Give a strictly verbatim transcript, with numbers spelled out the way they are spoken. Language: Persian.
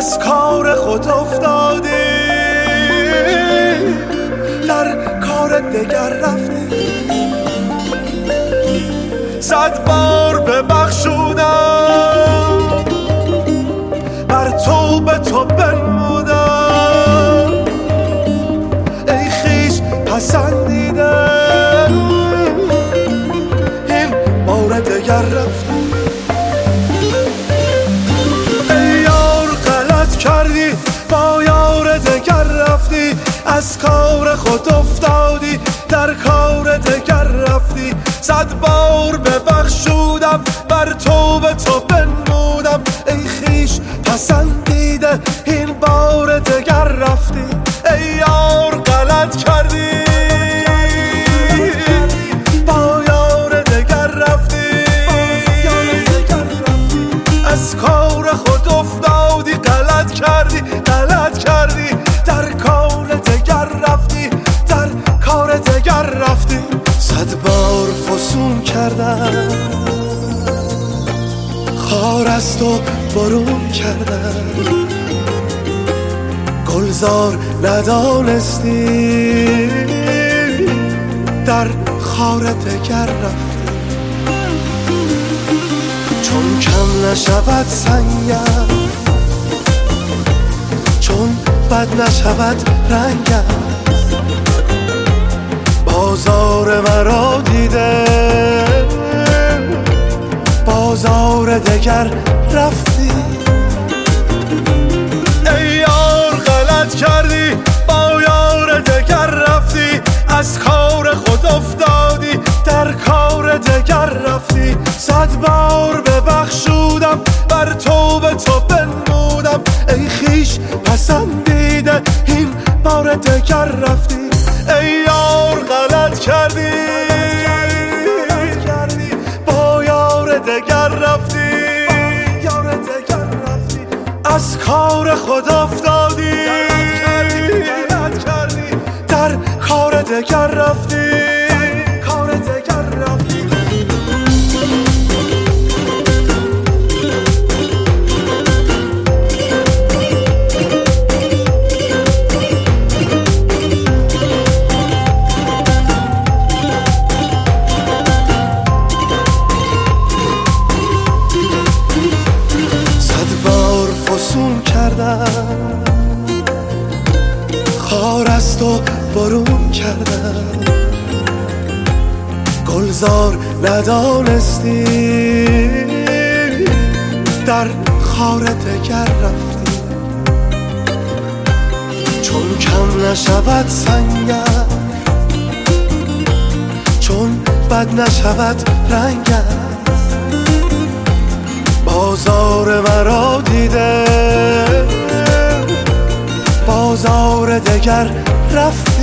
از کار خود افتادی، در کار دگر رفتی. صد بار ببخشودم، بر تو به تو بنمودم، ای خویش پسندیدم، این بار دگر رفتی. ای یار غلط کردی، با یار دگر رفتی، از کار خود افتادی، در کار دگر رفتی. صد بار ببخشودم، بر تو به تو بنمودم، ای خویش پسندیده، این بار دگر رفتی. ای یار غلط کردی، با یار دگر رفتی، از کار خود افتادی، غلط کردی، غلط کردی، در کار دگر رفتی، در کار دگر رفتی. صد بار فسون کردم، خار از تو برون کردم، گلزار ندانستی، در خار دگر رفتی. چون کم نشود سنگم، چون بد نشود رنگم، بازار مرا دیده، بازار دگر رفتی. ای یار غلط کردی، با یار دگر رفتی، از کار خود افتادی، در کار دگر رفتی. صد بار ببخشودم، بر تو به تو بنمودم، ای خویش پسندیده، این بار دگر رفتی. ای یار غلط کردی، با یار دگر رفتی، از کار خود افتادی، در کار دگر رفتی، کار دگر رفتی. خار از تو برون کردم، گلزار ندانستی، در خار دگر رفتی. چون کم نشود سنگم، چون بد نشود رنگم، بازار مرا دیده، بازار دگر رفتی.